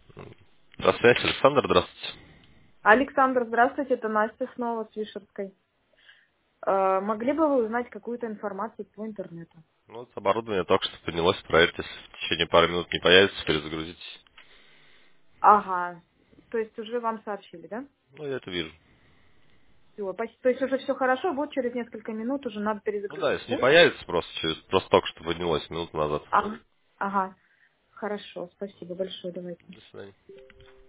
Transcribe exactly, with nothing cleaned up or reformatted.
Здравствуйте, Александр, здравствуйте. Александр, здравствуйте, это Настя снова с Вишерской. Э, могли бы вы узнать какую-то информацию по интернету? Ну, вот оборудование только что поднялось, проверьте, если в течение пары минут не появится, перезагрузитесь. Ага, то есть уже вам сообщили, да? Ну, я это вижу. Всё, пос- то есть уже все хорошо, вот через несколько минут уже надо Ну да, перезагрузиться, если не да? появится, просто через, просто только что поднялось минуту назад. Ага, ага, хорошо, спасибо большое, давайте. До свидания.